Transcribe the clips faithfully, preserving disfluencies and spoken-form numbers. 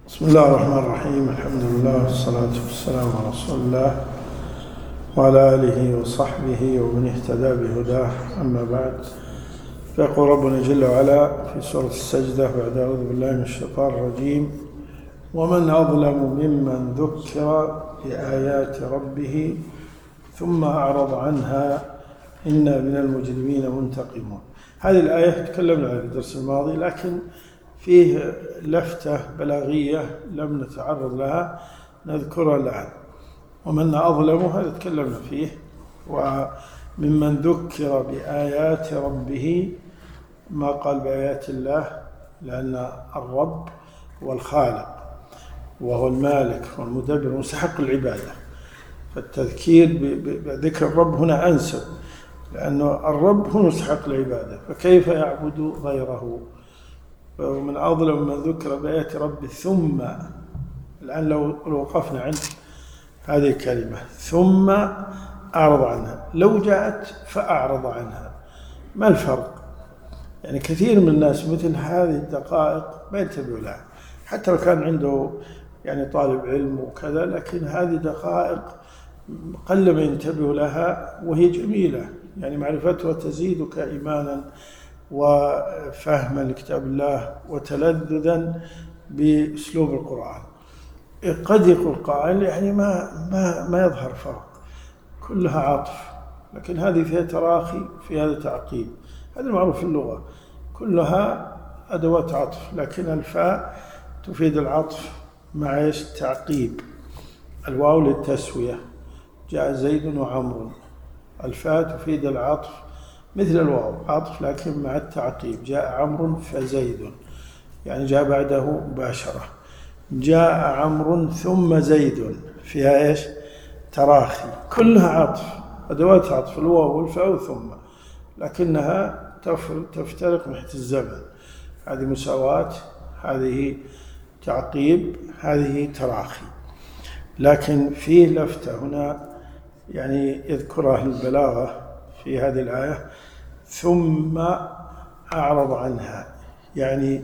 بسم الله الرحمن الرحيم. الحمد لله والصلاة والسلام على رسول الله وعلى آله وصحبه ومن اهتدى بهداه، أما بعد. فيقول ربنا جل وعلا في سورة السجدة بعد أعوذ بالله من الشيطان الرجيم: ومن أظلم ممن ذكر بآيات ربه ثم أعرض عنها إنا من المجرمين منتقمون. هذه الآية تكلمنا عنها في الدرس الماضي، لكن فيه لفتة بلاغية لم نتعرض لها نذكرها الآن. ومن أظلم هذا تكلمنا فيه، وممن ذكر بآيات ربه ما قال بآيات الله، لأن الرب هو الخالق وهو المالك والمدبر ومستحق العبادة، فالتذكير بذكر الرب هنا أنسب، لأنه الرب هو مستحق العبادة، فكيف يعبد غيره؟ ومن أظلم من ذكر بآيات ربه ثم، الآن لو وقفنا عند هذه الكلمة ثم أعرض عنها، لو جاءت فأعرض عنها، ما الفرق؟ يعني كثير من الناس مثل هذه الدقائق ما ينتبهوا لها، حتى لو كان عنده يعني طالب علم وكذا، لكن هذه دقائق قل ما ينتبه لها، وهي جميلة، يعني معرفتها تزيدك إيمانا وفهما لكتاب الله وتلذذا بأسلوب القرآن. قد يقول قائل يعني ما ما ما يظهر فرق، كلها عطف، لكن هذه فيها تراخي، في هذا تعقيب، هذا معروف في اللغة، كلها أدوات عطف، لكن الفاء تفيد العطف مع التعقيب. الواو للتسوية، جاء زيد وعمر، الفاء تفيد العطف مثل الواو عطف لكن مع التعقيب، جاء عمرو فزيد، يعني جاء بعده مباشرة. جاء عمرو ثم زيد، فيها إيش؟ تراخي، كلها عطف، أدوات عطف، الواو والفاء ثم، لكنها تفترق من حيث الزمن، هذه مساواة، هذه تعقيب، هذه تراخي. لكن فيه لفتة هنا يعني يذكرها البلاغة في هذه الآية: ثم أعرض عنها، يعني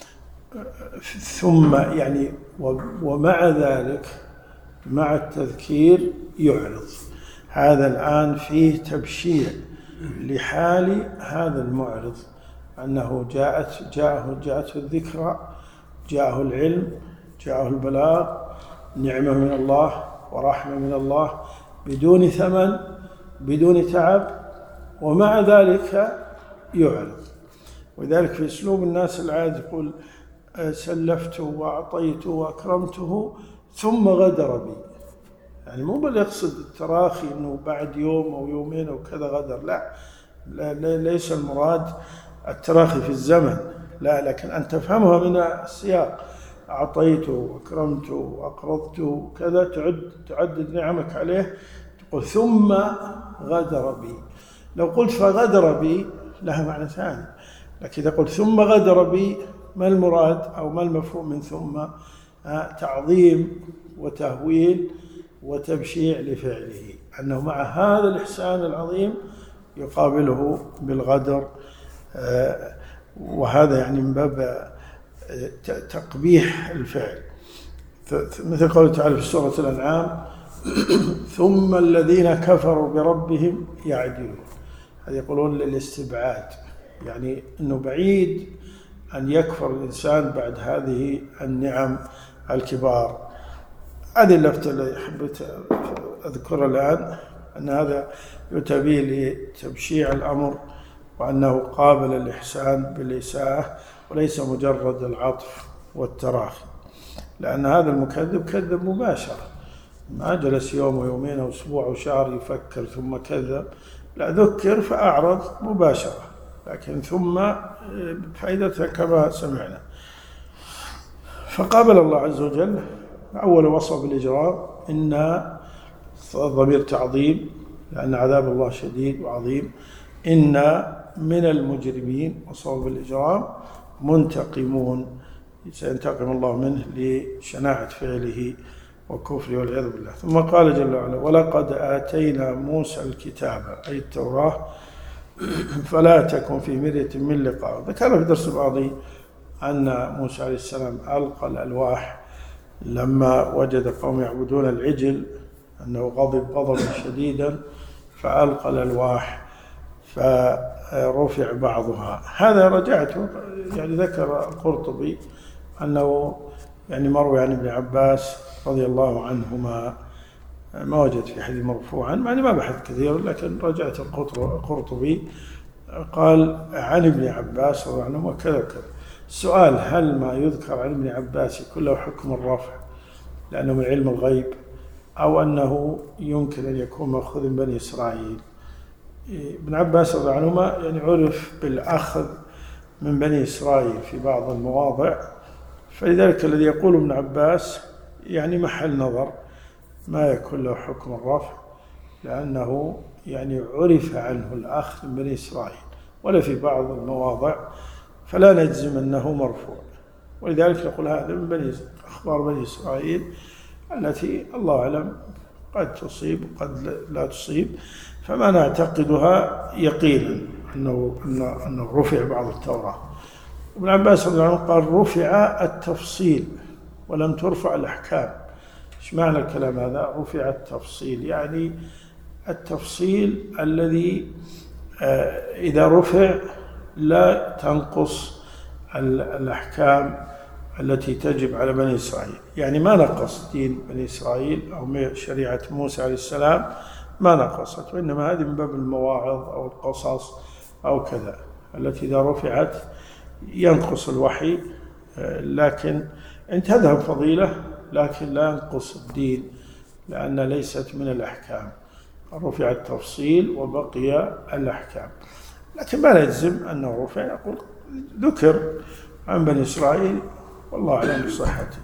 ثم يعني ومع ذلك مع التذكير يعرض. هذا الآن فيه تبشير لحال هذا المعرض، أنه جاءت جاءه جاءته الذكرى، جاءه العلم، جاءه البلاغ، نعمة من الله ورحمة من الله بدون ثمن بدون تعب، ومع ذلك يعرض. وذلك في أسلوب الناس العادي يقول سلفته وأعطيته وأكرمته ثم غدر بي، يعني مو بل يقصد التراخي أنه بعد يوم أو يومين أو كذا غدر، لا, لا ليس المراد التراخي في الزمن، لا، لكن أن تفهمها من السياق، أعطيته وأكرمته وأقرضته كذا، تعد تعدد نعمك عليه، تقول ثم غدر بي. لو قلت فغدر بي لها معنى ثاني، لكن إذا قلت ثم غدر بي، ما المراد أو ما المفهوم من ثم؟ تعظيم وتهويل وتبشيع لفعله، أنه مع هذا الإحسان العظيم يقابله بالغدر، وهذا يعني من باب تقبيح الفعل، مثل قوله تعالى في سورة الأنعام: ثم الذين كفروا بربهم يعدلون، هذا يقولون للاستبعاد، يعني أنه بعيد أن يكفر الإنسان بعد هذه النعم الكبار. هذه اللفتة اللي حبيت أذكرها الآن، أن هذا يتبيه لتبشيع الأمر، وأنه قابل الإحسان بالإساءة وليس مجرد العطف والتراخي، لأن هذا المكذب كذب مباشرة، ما جلس يوم ويومين أو أسبوع أو شهر يفكر ثم كذب، لا، ذكر فأعرض مباشرة، لكن ثم فائدتها كما سمعنا. فقابل الله عز وجل أول وصف بالإجرام، إن ضمير تعظيم، لأن عذاب الله شديد وعظيم، إن من المجرمين وصف بالإجرام منتقمون، سينتقم الله منه لشناعة فعله وكفره والعياذ بالله. ثم قال جل وعلا: ولقد آتينا موسى الكتاب، أي التوراة، فلا تكن في مرية من لقائه. ذكرنا في الدرس الماضي أن موسى عليه السلام ألقى الألواح لما وجد قوم يعبدون العجل أنه غضب غضبا شديدا فألقى الألواح فرفع بعضها. هذا رجعته، يعني ذكر القرطبي أنه يعني مروي عن ابن عباس رضي الله عنهما، ما وجد في حديث مرفوعا، يعني ما بحث كثير، لكن رجعت القرطبي قال عن ابن عباس رضي الله عنهما كذا كذا. السؤال: هل ما يذكر عن ابن عباس كله حكم الرفع لأنه من علم الغيب، أو أنه يمكن أن يكون مأخوذ من بني إسرائيل؟ ابن عباس رضي الله عنهما يعني عرف بالأخذ من بني إسرائيل في بعض المواضع، فلذلك الذي يقول ابن عباس يعني محل نظر، ما يكون له حكم الرفع لأنه يعني عرف عنه الأخذ من بني إسرائيل، ولا في بعض المواضع فلا نجزم أنه مرفوع. ولذلك نقول هذا من بني أخبار بني إسرائيل التي الله أعلم قد تصيب وقد لا تصيب، فما نعتقدها يقينا أنه, أنه رفع بعض التوراة. ابن عباس رضي الله عنه قال رفع التفصيل ولم ترفع الأحكام. ايش معنى الكلام هذا؟ رفع التفصيل يعني التفصيل الذي إذا رفع لا تنقص الأحكام التي تجب على بني إسرائيل، يعني ما نقص دين بني إسرائيل أو شريعة موسى عليه السلام ما نقصت، وإنما هذه من باب المواعظ أو القصص أو كذا التي إذا رفعت ينقص الوحي، لكن إن تذهب فضيلة لكن لا ينقص الدين لأن ليست من الأحكام. رفع التفصيل وبقي الأحكام، لكن ما نجزم أنه رفع، يقول ذكر عن بني إسرائيل والله أعلم بصحته.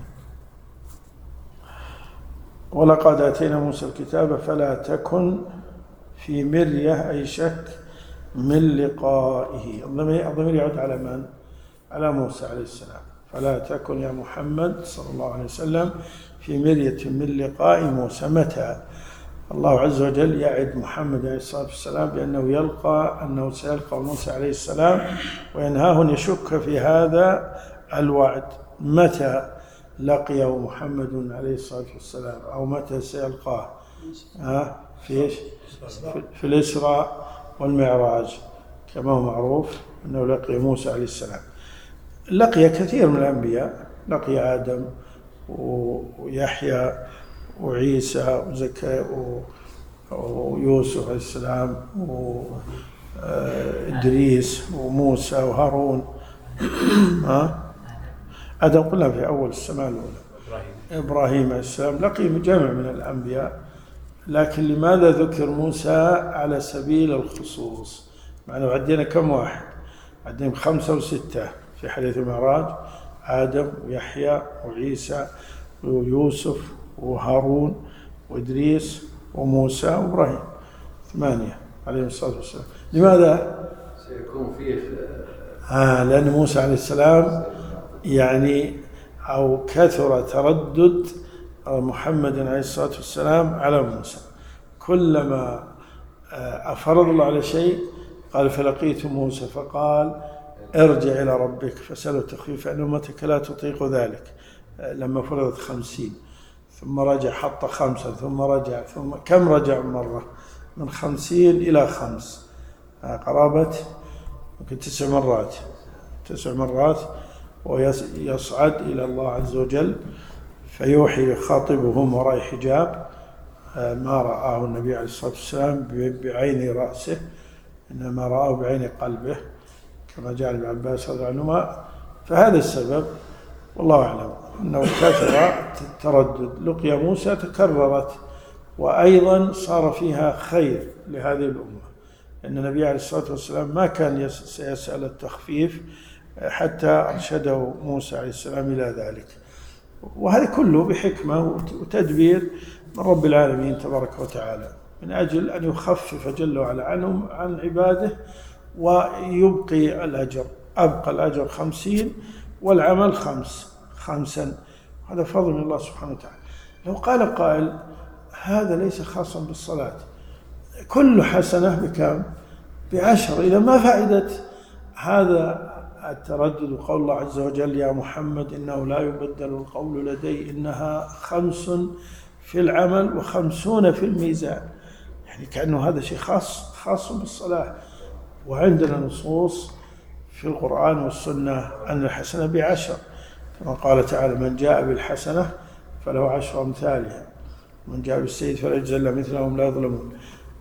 ولقد آتينا موسى الكتاب فلا تكن في مرية أي شك من لقائه. الضمير يعود على من؟ على موسى عليه السلام. فلا تكن يا محمد صلى الله عليه وسلم في مرية من لقاء موسى. متى؟ الله عز وجل يعد محمد عليه الصلاة والسلام بأنه يلقى أنه سيلقى موسى عليه السلام، وينهاه أن يشك في هذا الوعد. متى لقيه محمد عليه الصلاة والسلام أو متى سيلقاه؟ ها في إيش؟ في الإسراء والمعراج، كما هو معروف أنه لقي موسى عليه السلام. لقي كثير من الأنبياء، لقي آدم ويحيى وعيسى وزكريا ويوسف عليه السلام وإدريس وموسى وهارون. ها آدم قلنا في أول السماء الأولى. إبراهيم عليه السلام لقي جمع من الأنبياء، لكن لماذا ذكر موسى على سبيل الخصوص؟ مع أنه عدينا كم واحد؟ عدينا خمسة وستة في حديث المعراج: آدم ويحيى وعيسى ويوسف وهارون وإدريس وموسى وإبراهيم، ثمانية عليه الصلاة والسلام. لماذا؟ سيكون فيه آه لأن موسى عليه السلام يعني أو كثر تردد محمد عليه الصلاة والسلام على موسى، كلما أفرض الله على شيء قال فلقيت موسى فقال ارجع إلى ربك فسأله تخفيف أن أمتك لا تطيق ذلك، لما فرضت خمسين ثم رجع حط خمسة ثم رجع، ثم كم رجع مرة؟ من خمسين إلى خمس، قرابة ممكن تسع مرات تسع مرات ويصعد إلى الله عز وجل فيوحي يخاطبهم وراء حجاب ما رآه النبي عليه الصلاة والسلام بعين رأسه، إنما رآه بعين قلبه كما جاء ابن عباس رضي الله عنهما. فهذا السبب والله أعلم أنه كثر التردد. لقيا موسى تكررت، وأيضا صار فيها خير لهذه الأمة، لأن النبي عليه الصلاة والسلام ما كان سيسأل التخفيف حتى أرشده موسى عليه السلام إلى ذلك، وهذا كله بحكمة وتدبير من رب العالمين تبارك وتعالى، من أجل أن يخفف جل وعلا عنهم عن عباده ويبقي الأجر. أبقى الأجر خمسين والعمل خمس خمسا، هذا فضل من الله سبحانه وتعالى. لو قال قائل هذا ليس خاصا بالصلاة، كل حسنة بكم؟ بعشر، إذا ما فائدة هذا التردد قول الله عز وجل يا محمد إنه لا يبدل القول لدي إنها خمس في العمل وخمسون في الميزان، يعني كأنه هذا شيء خاص خاص بالصلاة. وعندنا نصوص في القرآن والسنة أن الحسنة بعشر، كما قال تعالى من جاء بالحسنة فله عشر أمثالها من جاء بالسيئة فلا يجزى إلا مثلهم لا يظلمون.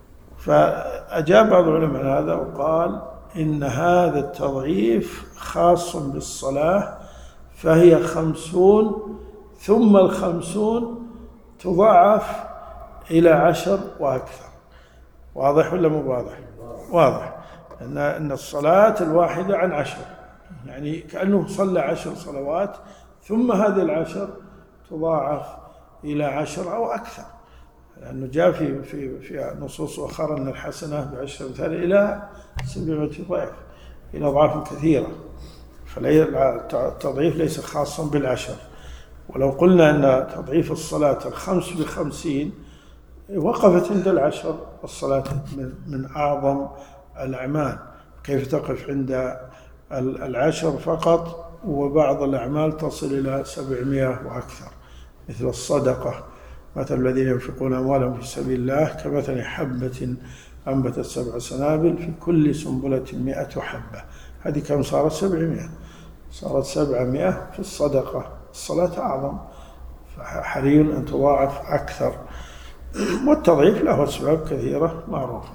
فأجاب بعض العلماء عن هذا وقال إن هذا التضعيف خاص بالصلاة، فهي خمسون ثم الخمسون تضاعف إلى عشر وأكثر. واضح ولا مو واضح؟ واضح. أن أن الصلاة الواحدة عن عشر، يعني كأنه صلى عشر صلوات ثم هذه العشر تضاعف إلى عشر أو أكثر، لأنه جاء في في في نصوص أخرى أن الحسنة بعشر أمثال إلى سبعمائة ضعف، إلى أضعاف كثيرة. فالتضعيف ليس خاصا بالعشر. ولو قلنا أن تضعيف الصلاة الخمس بخمسين وقفت عند العشر، الصلاة من أعظم الأعمال، كيف تقف عند العشر فقط وبعض الأعمال تصل إلى سبعمائة وأكثر، مثل الصدقة، مثل الذين ينفقون أموالهم في سبيل الله كمثل حبة أنبتت سبع سنابل في كل سنبلة مئة حبة. هذه كم صارت؟ سبعمائة، صارت سبعمائة في الصدقة. الصلاة أعظم، فحري أن تضاعف أكثر. والتضعيف له أسباب كثيرة معروفة.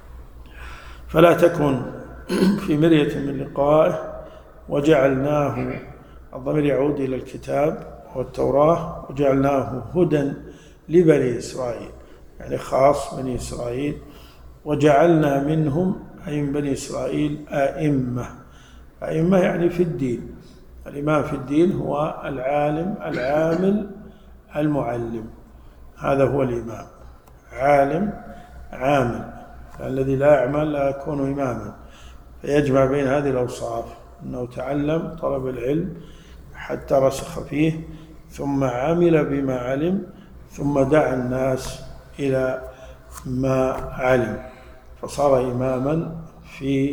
فلا تكن في مرية من لقائه وجعلناه، الضمير يعود إلى الكتاب والتوراة، وجعلناه هدى لبني إسرائيل، يعني خاص بني إسرائيل. وجعلنا منهم، أي من بني إسرائيل، أئمة. أئمة يعني في الدين. الإمام في الدين هو العالم العامل المعلم، هذا هو الإمام، عالم عامل. الذي لا يعمل لا يكون إماما. فيجمع بين هذه الأوصاف، أنه تعلم طلب العلم حتى رسخ فيه، ثم عمل بما علم، ثم دعا الناس إلى ما علم، فصار إماما في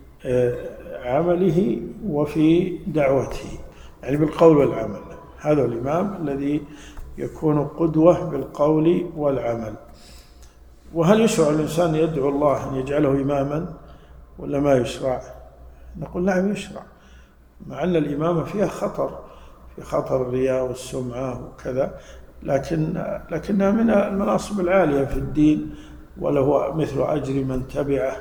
عمله وفي دعوته، يعني بالقول والعمل. هذا الإمام الذي يكون قدوة بالقول والعمل. وهل يشرع الإنسان يدعو الله أن يجعله إماما ولا ما يشرع؟ نقول نعم يشرع، مع أن الإمامة فيها خطر، في خطر الرياء والسمعة وكذا، لكن لكنها من المناصب العالية في الدين، وله مثل أجر من تبعه.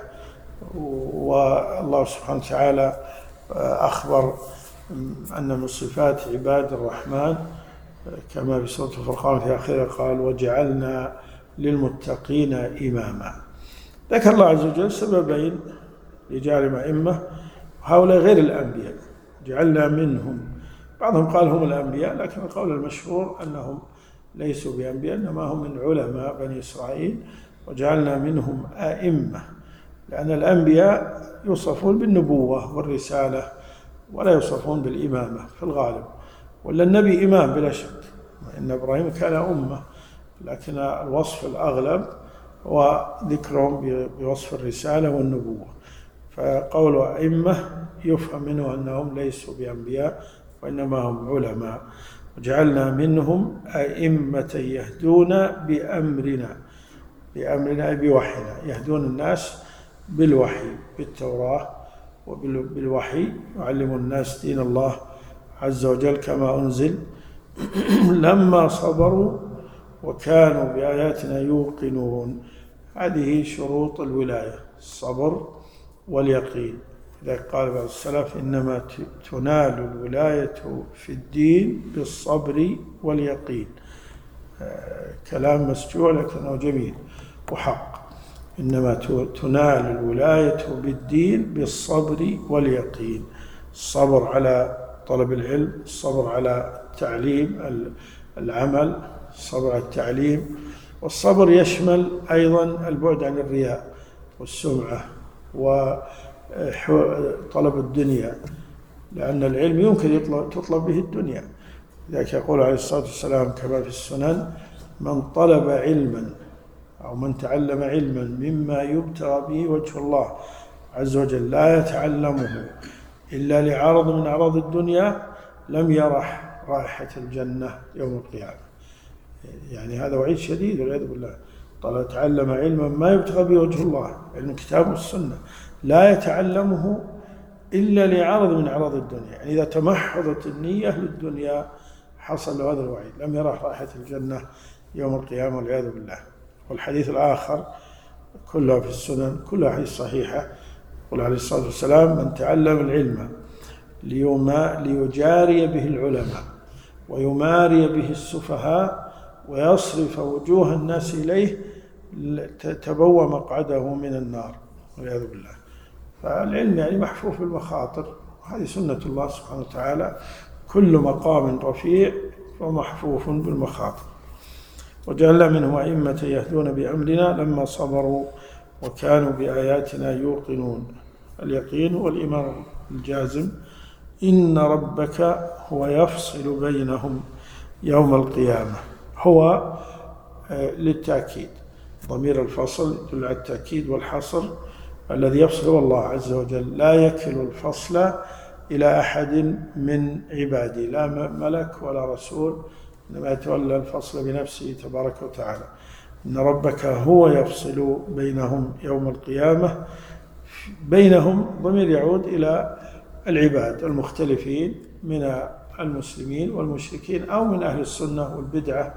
والله سبحانه وتعالى أخبر أن من صفات عباد الرحمن كما في سورة الفرقان في آخرها قال وجعلنا للمتقين إماما. ذكر الله عز وجل سببين لجعل أئمة، وهؤلاء غير الأنبياء، جعلنا منهم. بعضهم قال هم الأنبياء، لكن القول المشهور أنهم ليسوا بأنبياء، إنما هم من علماء بني إسرائيل. وجعلنا منهم أئمة، لأن الأنبياء يوصفون بالنبوة والرسالة ولا يوصفون بالإمامة في الغالب، ولا النبي إمام بلا شك، إن إبراهيم كان أمة، لكن الوصف الأغلب وذكرهم بوصف الرسالة والنبوة. فقول أئمة يفهم منه أنهم ليسوا بأنبياء وإنما هم علماء. وجعلنا منهم أئمة يهدون بأمرنا، بأمرنا بوحينا، يهدون الناس بالوحي، بالتوراة وبالوحي، يعلم الناس دين الله عز وجل كما أنزل لما صبروا وكانوا بآياتنا يوقنون. هذه شروط الولاية، الصبر واليقين. إذا قال بعض السلف إنما تنال الولاية في الدين بالصبر واليقين. كلام مسجوع لكنه جميل وحق. إنما تنال الولاية بالدين بالصبر واليقين، الصبر على طلب العلم، الصبر على التعليم العمل، الصبر على التعليم. والصبر يشمل أيضا البعد عن الرياء والسمعة وطلب الدنيا، لأن العلم يمكن يطلب تطلب به الدنيا. لذلك يقول عليه الصلاة والسلام كما في السنن من طلب علما أو من تعلم علما مما يبتغى به وجه الله عز وجل لا يتعلمه إلا لعرض من أعراض الدنيا لم يرح رائحة الجنة يوم القيامة. يعني هذا وعيد شديد والعياذ بالله. طال تعلم علما ما يبتغى به وجه الله، علم الكتاب والسنة، لا يتعلمه إلا لعرض من أعراض الدنيا. يعني إذا تمحضت النية للدنيا حصل له هذا الوعيد، لم يرح رائحة الجنة يوم القيامة والعياذ بالله. والحديث الآخر كلها في السنن، كلها حديث صحيحة، قال عليه الصلاة والسلام: من تعلم العلم ليجاري به العلماء ويماري به السفهاء ويصرف وجوه الناس إليه تبوى مقعده من النار والعياذ بالله. فالعلم يعني محفوف بالمخاطر، وهذه سنة الله سبحانه وتعالى، كل مقام رفيع فمحفوف بالمخاطر. وجعلنا منهم أئمة يهدون بأمرنا لما صبروا وكانوا بآياتنا يوقنون. اليقين هو الإيمان الجازم. إن ربك هو يفصل بينهم يوم القيامة. هو للتأكيد، ضمير الفصل يدل على التأكيد والحصر. الذي يفصل هو الله عز وجل، لا يكل الفصل إلى أحد من عباده، لا ملك ولا رسول، إنما يتولى الفصل بنفسه تبارك وتعالى. إن ربك هو يفصل بينهم يوم القيامة. بينهم ضمير يعود إلى العباد المختلفين من المسلمين والمشركين أو من أهل السنة والبدعة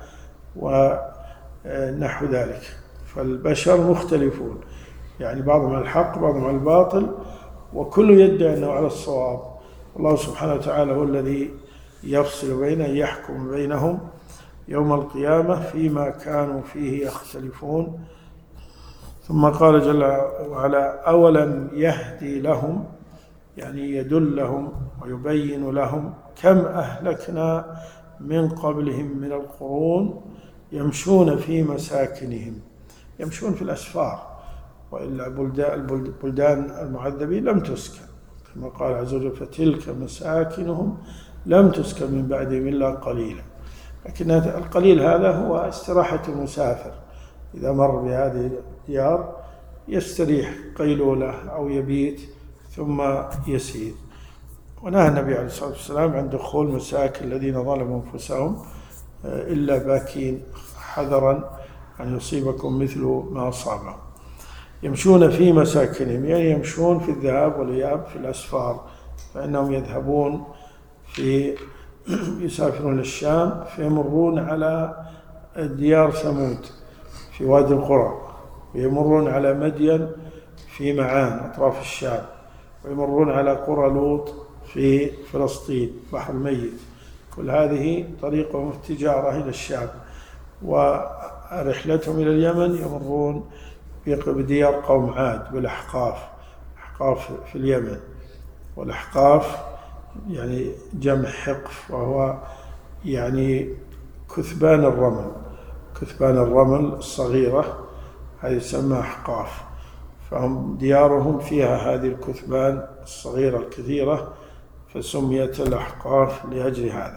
ونحو ذلك. فالبشر مختلفون، يعني بعضهم على الحق بعضهم على الباطل، وكل يدعي أنه على الصواب. الله سبحانه وتعالى هو الذي يفصل بينهم، يحكم بينهم يوم القيامة فيما كانوا فيه يختلفون. ثم قال جل وعلا: أولم يهدي لهم، يعني يدلهم ويبين لهم كم أهلكنا من قبلهم من القرون يمشون في مساكنهم. يمشون في الأسفار، وإلا البلدان المعذبين لم تسكن، كما قال عز وجل: فتلك مساكنهم لم تسكن من بعدهم إلا قليلا. لكن القليل هذا هو استراحة المسافر، إذا مر بهذه الديار يستريح قيلولة أو يبيت ثم يسير. ونهى النبي عليه الصلاة والسلام عن دخول مساكن الذين ظلموا أنفسهم إلا باكين حذرا أن يصيبكم مثل ما أصابهم. يمشون في مساكنهم، يعني يمشون في الذهاب والإياب في الأسفار، فإنهم يذهبون في يسافرون للشام فيمرون على ديار ثمود في وادي القرى، ويمرون على مدين في معان أطراف الشام، ويمرون على قرى لوط في فلسطين بحر الميت. كل هذه طريقهم التجارة إلى الشام. ورحلتهم إلى اليمن يمرون بديار قوم عاد بالأحقاف، أحقاف في اليمن. والأحقاف يعني جمع حقف، وهو يعني كثبان الرمل، كثبان الرمل الصغيرة هذه تسمى أحقاف. فهم ديارهم فيها هذه الكثبان الصغيرة الكثيرة، فسميت الأحقاف لأجل هذا.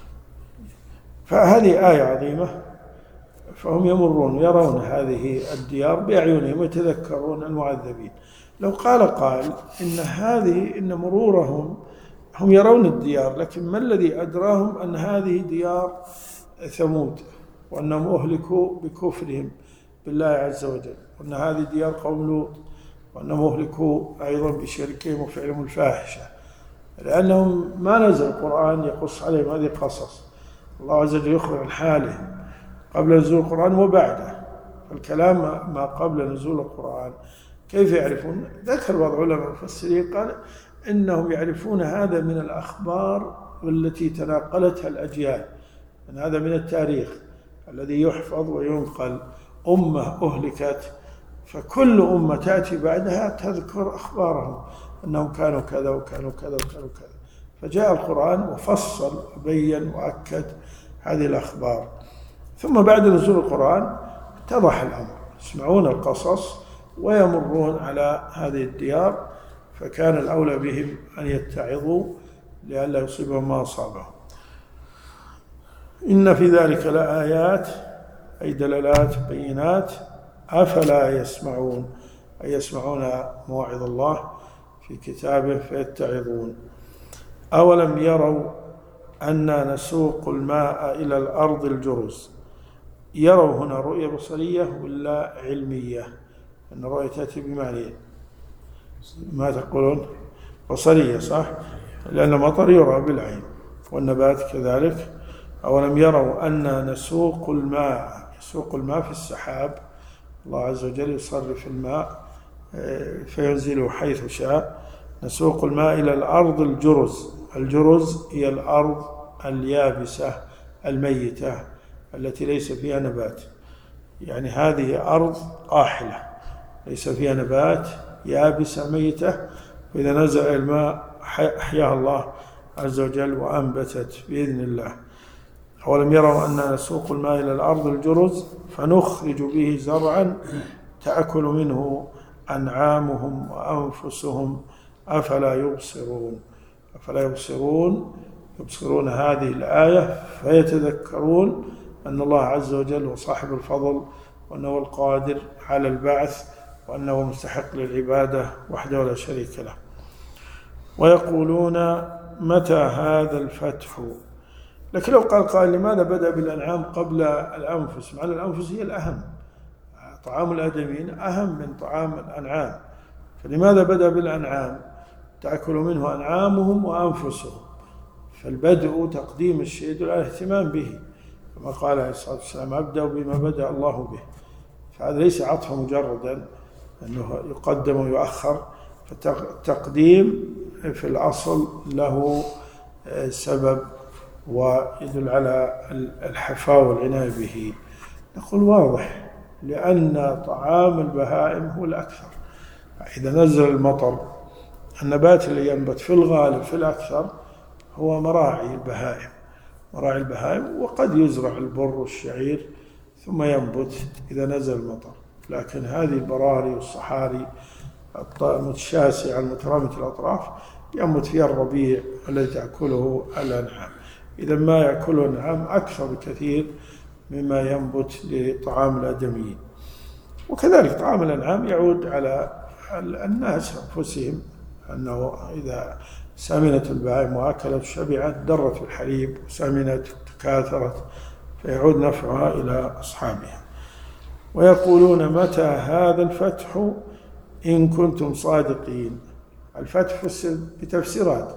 فهذه آية عظيمة. فهم يمرون يرون هذه الديار بأعينهم ويتذكرون المعذبين. لو قال قال إن هذه إن مرورهم هم يرون الديار، لكن ما الذي أدراهم أن هذه ديار ثمود، وأنهم أهلكوا بكفرهم بالله عز وجل، وأن هذه ديار قوم لوط، وأنهم أهلكوا أيضا بشركهم وفعلهم الفاحشة، لأنهم ما نزل القرآن يقص عليهم هذه قصص. الله عز وجل يخبر عن حالهم قبل نزول القرآن وبعده. فالكلام ما قبل نزول القرآن كيف يعرفون؟ ذكر بعض علماء المفسرين قال إنهم يعرفون هذا من الأخبار التي تناقلتها الأجيال، أن هذا من التاريخ الذي يحفظ وينقل. أمة أهلكت، فكل أمة تأتي بعدها تذكر أخبارهم أنهم كانوا كذا وكانوا كذا وكانوا كذا. فجاء القرآن وفصل وبين وأكد هذه الأخبار. ثم بعد نزول القرآن اتضح الأمر، يسمعون القصص ويمرون على هذه الديار، فكان الأولى بهم أن يتعظوا لئلا يصيبهم ما أصابهم. إن في ذلك لآيات، أي دلالات بينات، أفلا يسمعون، أي يسمعون مواعظ الله في كتابه فيتعظون. أولم يروا أنا نسوق الماء إلى الأرض الجرز. يروا هنا رؤية بصرية ولا علمية؟ أن الرؤية تأتي بمعنيين. ما تقولون؟ بصرية صح؟ لأن المطر يرى بالعين والنبات كذلك. أولم يروا أنا نسوق الماء، يسوق الماء في السحاب، الله عز وجل يصرف الماء فينزله حيث شاء. نسوق الماء إلى الأرض الجرز. الجرز هي الأرض اليابسة الميتة التي ليس فيها نبات، يعني هذه أرض قاحلة ليس فيها نبات، يابسة ميتة، وإذا نزل الماء أحياها الله عز وجل وأنبتت بإذن الله. أولم يروا أننا نسوق الماء إلى الأرض الجرز فنخرج به زرعا تأكل منه أنعامهم وأنفسهم أفلا يبصرون. أفلا يبصرون يبصرون هذه الآية فيتذكرون أن الله عز وجل هو صاحب الفضل، وأنه القادر على البعث، وأنه مستحق للعبادة وحده لا شريك له. ويقولون متى هذا الفتح. لكن لو قال قائل لماذا بدأ بالأنعام قبل الأنفس، مع أن الأنفس هي الأهم، طعام الآدميين أهم من طعام الأنعام، فلماذا بدأ بالأنعام؟ تأكل منه أنعامهم وأنفسهم، فالبدء تقديم الشيء يدل على الاهتمام به، كما قال عليه الصلاة والسلام أبدأ بما بدأ الله به. فهذا ليس عطف مجردا أنه يقدم ويؤخر، فالتقديم في الأصل له سبب ويدل على الحفاوة والعناية به. نقول واضح، لأن طعام البهائم هو الأكثر. إذا نزل المطر النبات اللي ينبت في الغالب في الأكثر هو مراعي البهائم مراعي البهائم وقد يزرع البر والشعير ثم ينبت إذا نزل المطر. لكن هذه البراري والصحاري الشاسعة المترامة الأطراف ينبت فيها الربيع الذي تأكله الأنعام. إذا ما يأكله الأنعام أكثر بكثير مما ينبت لطعام الآدميين. وكذلك طعام الأنعام يعود على الناس أنفسهم، أنه إذا سمنت البهائم وأكلت شبعت درت في الحليب وسمنت وتكاثرت فيعود نفعها إلى أصحابها. ويقولون متى هذا الفتح إن كنتم صادقين. الفتح فسر بتفسيرات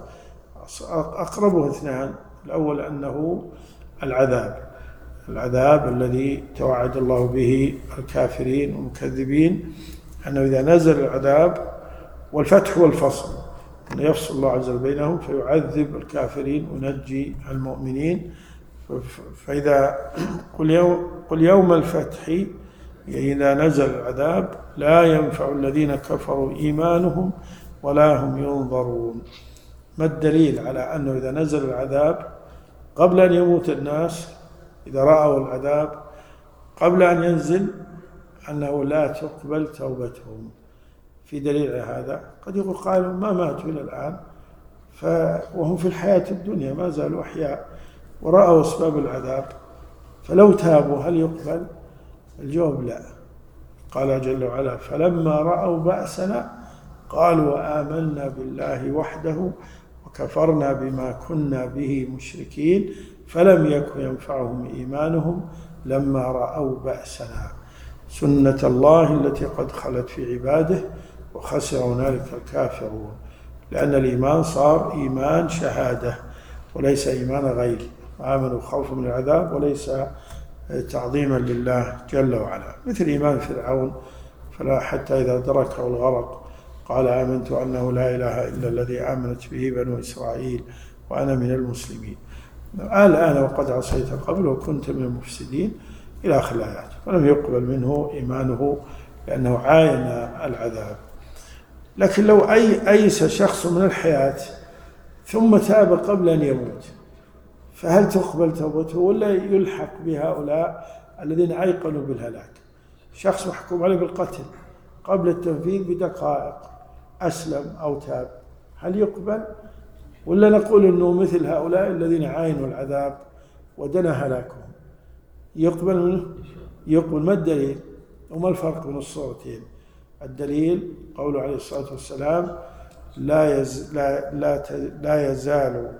أقربه اثنان. الأول أنه العذاب العذاب الذي توعد الله به الكافرين والمكذبين، أنه إذا نزل العذاب، والفتح والفصل، أنه يفصل الله عز وجل بينهم فيعذب الكافرين وينجي المؤمنين. فإذا قل يوم, قل يوم الفتح، إذا نزل العذاب لا ينفع الذين كفروا إيمانهم ولا هم ينظرون. ما الدليل على أنه إذا نزل العذاب قبل أن يموت الناس، إذا رأوا العذاب قبل أن ينزل، أنه لا تقبل توبتهم؟ في دليل على هذا. قد يقول قائل ما ماتوا إلى الآن وهم في الحياة الدنيا ما زالوا أحياء ورأوا أسباب العذاب، فلو تابوا هل يقبل؟ الجواب لا. قال جل وعلا فلما رأوا بأسنا قالوا آمنا بالله وحده وكفرنا بما كنا به مشركين فلم يكن ينفعهم إيمانهم لما رأوا بأسنا سنة الله التي قد خلت في عباده وخسر هنالك الكافرون. لأن الإيمان صار إيمان شهادة وليس إيمان غير، آمنوا خوفا من العذاب وليس تعظيما لله جل وعلا. مثل إيمان فرعون، فلا حتى إذا دركه الغرق قال آمنت أنه لا إله إلا الذي آمنت به بنو إسرائيل وأنا من المسلمين، الآن وقد عصيت قبل وكنت من المفسدين إلى آخر الآيات. فلم يقبل منه إيمانه لأنه عاين العذاب. لكن لو أي أيس شخص من الحياة ثم تاب قبل أن يموت، فهل تقبل توبته ولا يلحق بهؤلاء الذين أيقنوا بالهلاك؟ شخص محكوم عليه بالقتل قبل التنفيذ بدقائق أسلم أو تاب، هل يقبل؟ ولا نقول أنه مثل هؤلاء الذين عاينوا العذاب ودنا هلاكهم يقبل منه؟ يقبل. ما الدليل وما الفرق بين الصورتين؟ الدليل قوله عليه الصلاة والسلام لا يز لا لا لا يزال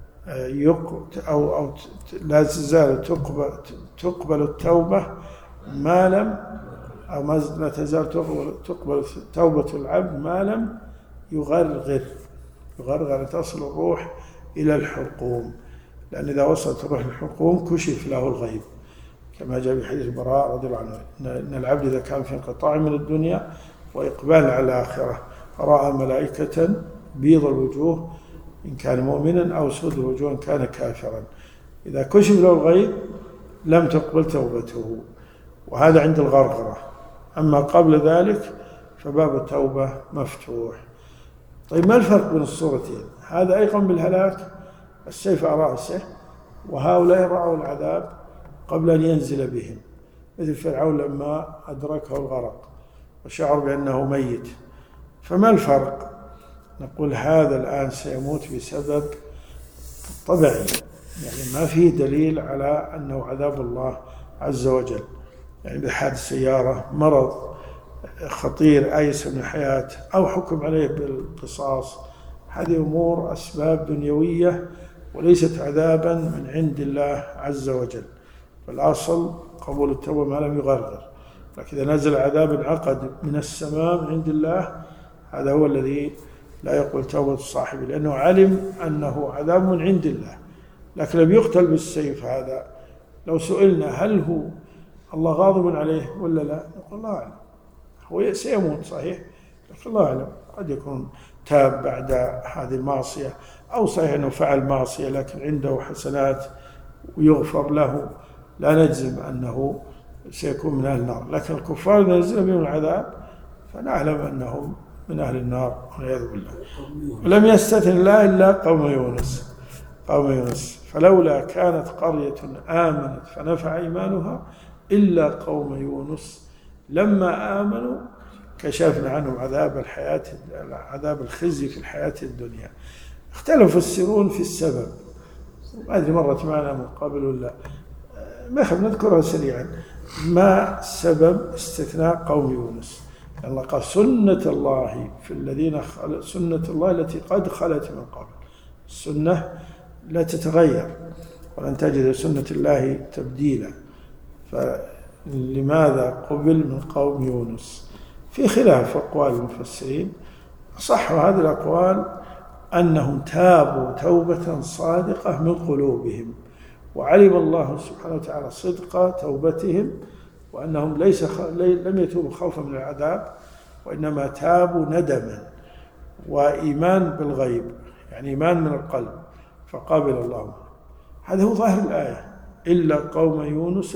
يق أو أو لا تزال تقبل تقبل التوبة ما لم أو ما لا تزال تقبل تقبل توبة العبد ما لم يغرغر يغرغر تصل الروح إلى الحلقوم، لأن إذا وصلت الروح للحلقوم كشف له الغيب، كما جاء في حديث البراء رضي الله عنه أن العبد إذا كان في انقطاع من الدنيا وإقبال على الآخرة رأى ملائكة بيض الوجوه إن كان مؤمنا أو سود الوجوه إن كان كافرا، إذا كشف له الغيب لم تقبل توبته، وهذا عند الغرغرة. أما قبل ذلك فباب التوبة مفتوح. طيب ما الفرق بين الصورتين؟ هذا أيقن بالهلاك السيف على رأسه، وهؤلاء رأوا العذاب قبل أن ينزل بهم، مثل فرعون لما أدركه الغرق وشعر بأنه ميت. فما الفرق؟ نقول هذا الآن سيموت بسبب طبيعي، يعني ما فيه دليل على أنه عذاب الله عز وجل، يعني بحادث سيارة، مرض خطير أيس من الحياة، أو حكم عليه بالقصاص. هذه أمور أسباب دنيوية وليست عذابا من عند الله عز وجل، فالأصل قبول التوبة ما لم يغرغر. لكن إذا نزل عذاب انعقد من السماء من عند الله هذا هو الذي لا يقبل توبة صاحبه، لأنه علم أنه عذاب من عند الله. لكن لم يقتل بالسيف، هذا لو سئلنا هل هو الله غاضب عليه ولا لا، نقول الله أعلم، هو سيموت صحيح، لكن الله أعلم، قد يكون تاب بعد هذه المعصية، أو صحيح أنه فعل معصية لكن عنده حسنات ويغفر له، لا نجزم أنه سيكون من أهل النار. لكن الكفار إذا نزل بهم العذاب فنعلم أنهم من أهل النار والعياذ بالله. ولم يستثن الله إلا قوم يونس قوم يونس فلولا كانت قرية آمنت فنفع إيمانها إلا قوم يونس لما آمنوا كشفنا عنهم عذاب الحياة عذاب الخزي في الحياة الدنيا. اختلفوا السيرون في السبب، ما أدري مرت معنا من قبل ولا ما خلنا نذكرها سريعا. ما سبب استثناء قوم يونس؟ الله قال سنة الله في الذين خل... سنة الله التي قد خلت من قبل، السنة لا تتغير ولن تجد سنة الله تبديلا. فلماذا قبل من قوم يونس؟ في خلاف أقوال المفسرين، صح هذه الأقوال أنهم تابوا توبة صادقة من قلوبهم، وعلم الله سبحانه وتعالى صدق توبتهم، وأنهم ليس خ... لم يتوبوا خوفا من العذاب، وإنما تابوا ندما وإيمان بالغيب، يعني إيمان من القلب، فقابل الله. هذا هو ظاهر الآية، إلا قوم يونس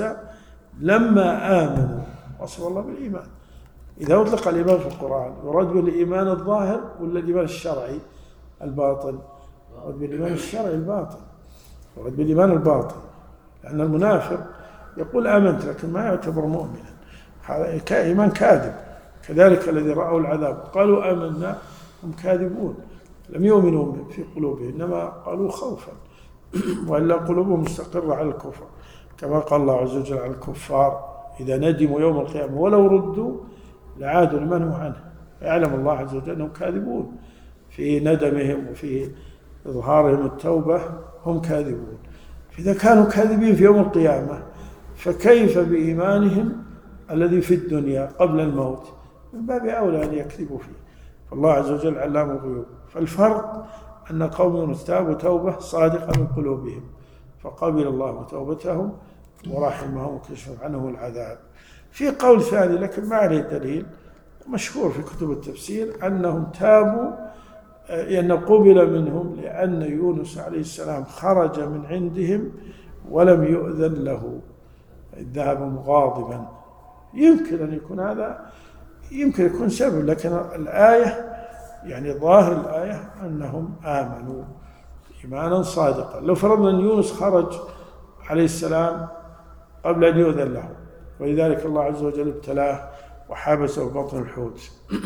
لما آمنوا، وصف الله بالإيمان. إذا أطلق الإيمان في القرآن يراد بالإيمان الظاهر ولا الإيمان الشرعي الباطن؟ يراد بالإيمان الشرعي الباطن، يراد بالإيمان الباطن، لأن المنافق يقول آمنت لكن ما يعتبر مؤمنا، هذا إيمان كاذب. كذلك الذي رأوا العذاب قالوا آمنا هم كاذبون، لم يؤمنوا في قلوبهم، إنما قالوا خوفا، وإلا قلوبهم مستقرة على الكفر، كما قال الله عز وجل عن الكفار إذا ندموا يوم القيامة ولو ردوا لعادوا لمن هم عنه. يعلم الله عز وجل أنهم كاذبون في ندمهم وفي إظهارهم التوبة، هم كاذبون. فإذا كانوا كاذبين في يوم القيامة فكيف بإيمانهم الذي في الدنيا قبل الموت؟ من باب أولى أن يكذبوا فيه. فالله عز وجل علام الغيوب. فالفرق أن قوم يونس تابوا توبة صادقة من قلوبهم فقبل الله توبتهم ورحمهم وكشف عنهم العذاب. في قول ثاني لكن ما عليه دليل مشهور في كتب التفسير أنهم تابوا أن قبل منهم لأن يونس عليه السلام خرج من عندهم ولم يؤذن له، ذهب مغاضبا. يمكن أن يكون هذا يمكن يكون سبب، لكن الآية يعني ظاهر الآية أنهم آمنوا إيمانا صادقا. لو فرضنا أن يونس خرج عليه السلام قبل أن يؤذن له، ولذلك الله عز وجل ابتلاه وحبسه في بطن الحوت.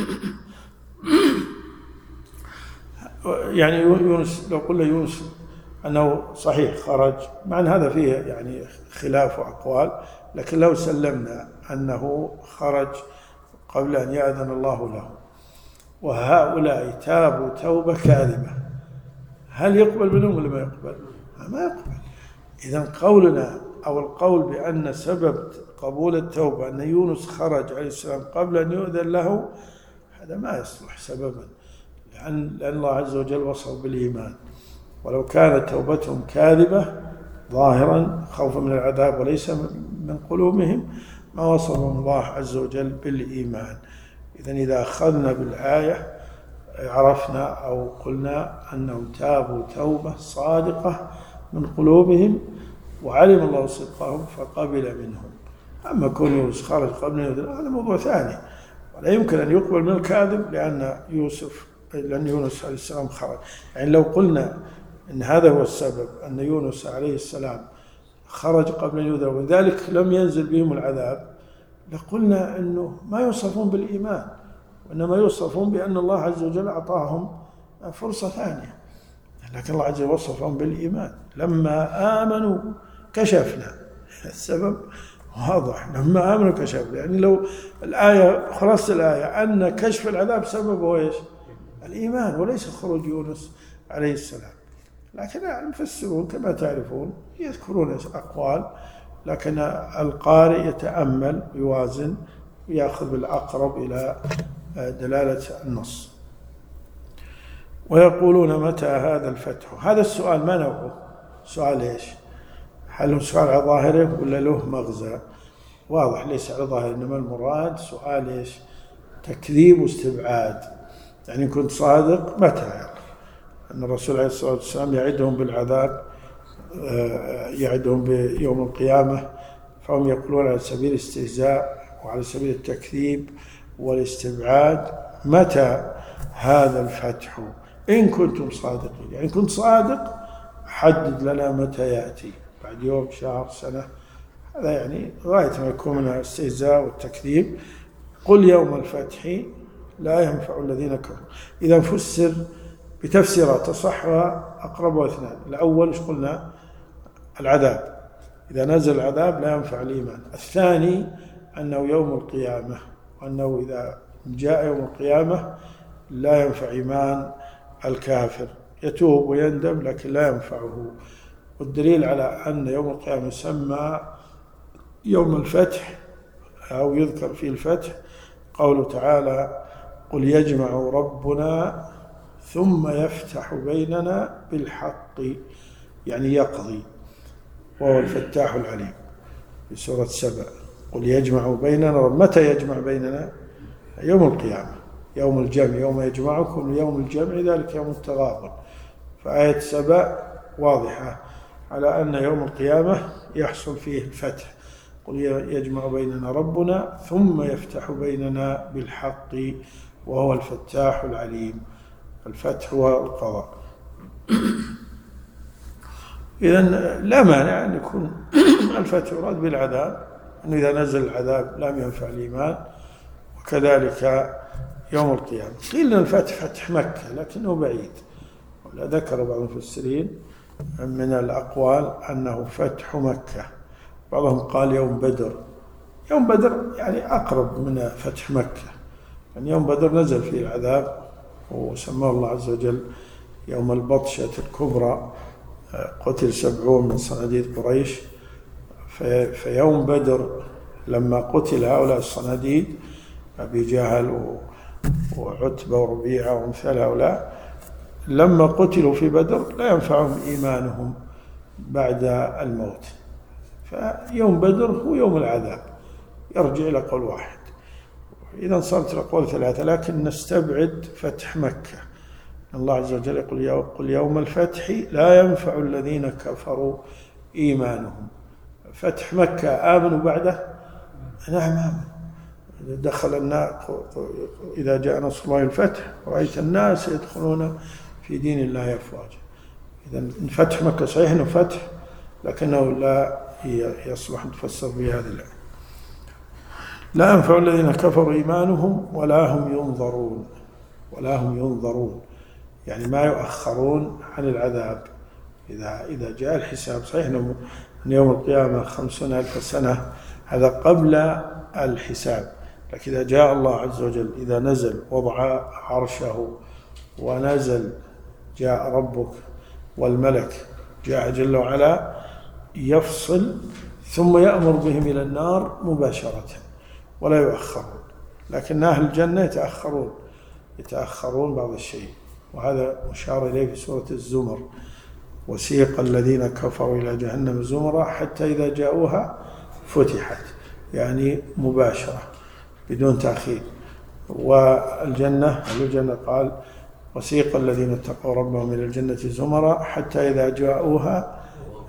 يعني يونس لو قلنا يونس أنه صحيح خرج، مع أن هذا فيه يعني خلاف وأقوال، لكن لو سلمنا أنه خرج قبل أن يأذن الله له وهؤلاء تابوا توبة كاذبة، هل يقبل منهم ولا ما يقبل؟ ما يقبل. إذن قولنا أو القول بأن سبب قبول التوبة أن يونس خرج عليه السلام قبل أن يؤذن له، هذا ما يصلح سببا، لأن, لأن الله عز وجل وصف بالإيمان. ولو كانت توبتهم كاذبة ظاهرا خوفا من العذاب وليس من قلوبهم ما وصفهم الله عز وجل بالإيمان. إذن إذا أخذنا بالآية عرفنا أو قلنا أنهم تابوا توبة صادقة من قلوبهم وعلم الله صدقهم فقبل منهم. أما كون يونس خرج قبل أن يؤذن هذا موضوع ثاني، ولا يمكن أن يقبل من الكاذب لأن يوسف لأن يونس عليه السلام خرج. يعني لو قلنا أن هذا هو السبب أن يونس عليه السلام خرج قبل أن يؤذن وذلك لم ينزل بهم العذاب لقلنا أنه ما يوصفون بالإيمان، وإنما يوصفون بأن الله عز وجل أعطاهم فرصة ثانية. لكن الله عز وجل وصفهم بالإيمان. لما آمنوا كشفنا، السبب واضح، لما آمنوا كشفنا. يعني لو الآية خلاص الآية أن كشف العذاب سببه إيش؟ الإيمان وليس خروج يونس عليه السلام. لكن المفسرون كما تعرفون يذكرون أقوال، لكن القارئ يتأمل ويوازن ويأخذ بالأقرب إلى دلالة النص. ويقولون متى هذا الفتح؟ هذا السؤال ما نوعه؟ سؤال إيش؟ هل هو سؤال على ظاهره ولا له مغزى؟ واضح ليس على ظاهره، إنما المراد سؤال إيش؟ تكذيب واستبعاد. يعني كنت صادق متى؟ يعني أن الرسول عليه الصلاة والسلام يعدهم بالعذاب، يعدهم بيوم القيامة، فهم يقولون على سبيل الاستهزاء وعلى سبيل التكذيب والاستبعاد متى هذا الفتح إن كنتم صادقين. يعني كنت صادق حدد لنا متى يأتي، بعد يوم، شهر، سنة. هذا يعني غاية ما يكون من الاستهزاء والتكذيب. قل يوم الفتح لا ينفع الذين كفروا. إذا فسر بتفسيرات تصحها أقرب واثنان. الأول إيش قلنا؟ العذاب، إذا نزل العذاب لا ينفع الإيمان. الثاني أنه يوم القيامة، وأنه إذا جاء يوم القيامة لا ينفع إيمان الكافر، يتوب ويندم لكن لا ينفعه. والدليل على أن يوم القيامة يسمى يوم الفتح أو يذكر فيه الفتح قوله تعالى قل يجمع ربنا ثم يفتح بيننا بالحق، يعني يقضي، وهو الفتاح العليم في سورة سبأ. قل يجمع بيننا رب. متى يجمع بيننا؟ يوم القيامة، يوم الجمع، يوم يجمعكم يوم الجمع ذلك يوم التغابن. فآية سبأ واضحة على أن يوم القيامة يحصل فيه الفتح. قل يجمع بيننا ربنا ثم يفتح بيننا بالحق وهو الفتاح العليم. الفتح والقضاء. إذن لا مانع أن يكون الفتح يراد بالعذاب، أنه إذا نزل العذاب لم ينفع الإيمان، وكذلك يوم القيامة. قيل أن الفتح فتح مكة لكنه بعيد، ولا ذكر بعض المفسرين من الأقوال أنه فتح مكة. بعضهم قال يوم بدر. يوم بدر يعني أقرب من فتح مكة، يعني يوم بدر نزل فيه العذاب وسماه الله عز وجل يوم البطشة الكبرى، قتل سبعون من صناديد قريش. في يوم بدر لما قتل هؤلاء الصناديد أبي جهل وعتبة وربيعة وامثال هؤلاء، لما قتلوا في بدر لا ينفعهم إيمانهم بعد الموت. فيوم بدر هو يوم العذاب، يرجع إلى قول واحد. إذا صارت الأقوال ثلاثة، لكن نستبعد فتح مكة. الله عز وجل يقول قل يوم الفتح لا ينفع الذين كفروا إيمانهم. فتح مكة آمنوا بعده؟ نعم آمنوا. دخل الناس إذا جاء نصر الله الفتح رأيت الناس يدخلون في دين الله أفواجا. إذا فتح مكة صحيح أنه فتح، لكنه لا يصلح أن تفسر بهذه الآية. لا ينفع الذين كفروا إيمانهم ولا هم ينظرون. ولا هم ينظرون يعني ما يؤخرون عن العذاب إذا إذا جاء الحساب. صحيح أن يوم القيامة خمسون ألف سنة، هذا قبل الحساب، لكن إذا جاء الله عز وجل إذا نزل وضع عرشه ونزل جاء ربك والملك جاء جل وعلا يفصل ثم يأمر بهم إلى النار مباشرة ولا يؤخرون. لكن أهل الجنة يتأخرون يتأخرون بعض الشيء، وهذا مشار إليه في سورة الزمر: وسيق الذين كفروا إلى جهنم زمرا حتى إذا جاءوها فتحت، يعني مباشرة بدون تأخير. والجنة أهل الجنة قال: وسيق الذين اتقوا ربهم إلى الجنة زمرا حتى إذا جاءوها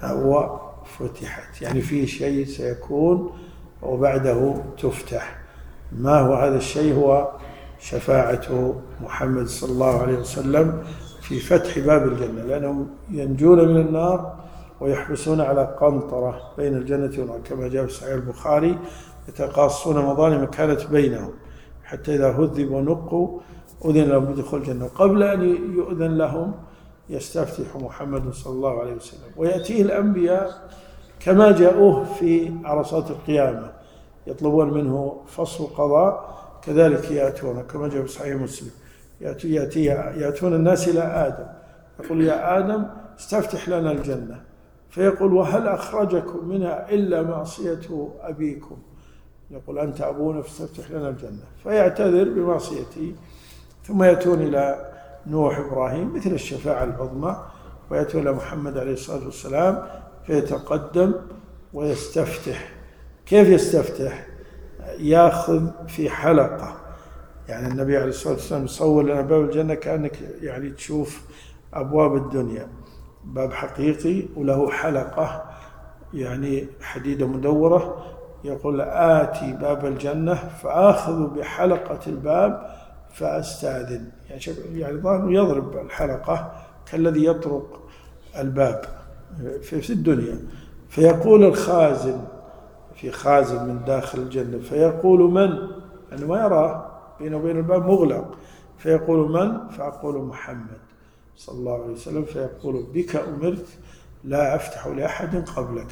وفتحت، يعني في شيء سيكون وبعده تفتح. ما هو هذا الشيء؟ هو شفاعة محمد صلى الله عليه وسلم في فتح باب الجنة، لأنهم ينجون من النار ويحبسون على قنطرة بين الجنة والنار، كما جاء في صحيح البخاري: يتقاصون مظالم كانت بينهم حتى إذا هذبوا ونقوا أذن لهم بدخول الجنة. قبل أن يؤذن لهم يستفتح محمد صلى الله عليه وسلم، ويأتيه الأنبياء كما جاءوه في عرصات القيامة يطلبون منه فصل قضاء، كذلك يأتون كما جاء في صحيح مسلم: يأتي يأتون الناس إلى آدم يقول: يا آدم استفتح لنا الجنة، فيقول: وهل أخرجكم منها إلا معصية أبيكم؟ يقول: أنت أبونا فاستفتح لنا الجنة، فيعتذر بمعصيته. ثم يأتون إلى نوح إبراهيم مثل الشفاعة العظمى، ويأتون إلى محمد عليه الصلاة والسلام فيتقدم ويستفتح. كيف يستفتح؟ يأخذ في حلقة، يعني النبي عليه الصلاة والسلام يصور لنا باب الجنة كأنك يعني تشوف أبواب الدنيا، باب حقيقي وله حلقة يعني حديدة مدورة، يقول: آتي باب الجنة فآخذ بحلقة الباب فأستأذن، يعني ظاهر يضرب الحلقة كالذي يطرق الباب في الدنيا. فيقول الخازن، في خازن من داخل الجنة، فيقول: من؟ أنه ما يراه، بينه وبين الباب مغلق، فيقول: من؟ فأقول: محمد صلى الله عليه وسلم، فيقول: بك أمرت لا أفتح لأحد قبلك،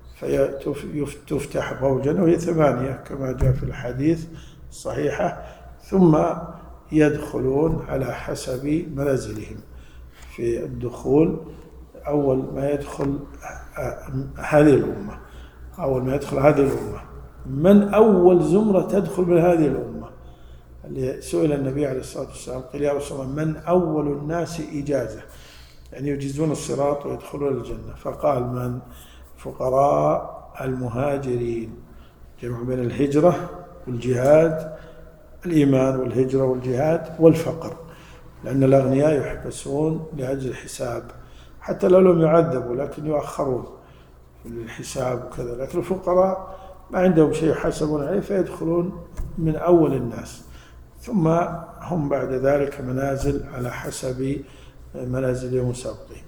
فيفتح أبواب الجنة، وهي ثمانية كما جاء في الحديث الصحيحة، ثم يدخلون على حسب منازلهم في الدخول. أول ما يدخل هذه الأمة أول ما يدخل هذه الأمة من أول زمرة تدخل من هذه الأمة؟ اللي سئل النبي عليه الصلاة والسلام قال: يا رسول الله، من أول الناس إجازة، يعني يجيزون الصراط ويدخلون الجنة؟ فقال: من؟ فقراء المهاجرين، جمع بين الهجرة والجهاد، الإيمان والهجرة والجهاد والفقر، لأن الأغنياء يحبسون لأجل الحساب حتى لو لم يعذبوا، لكن يؤخرون في الحساب وكذا. لكن الفقراء ما عندهم شيء يحاسبون عليه فيدخلون من أول الناس، ثم هم بعد ذلك منازل على حسب منازلهم السابقين.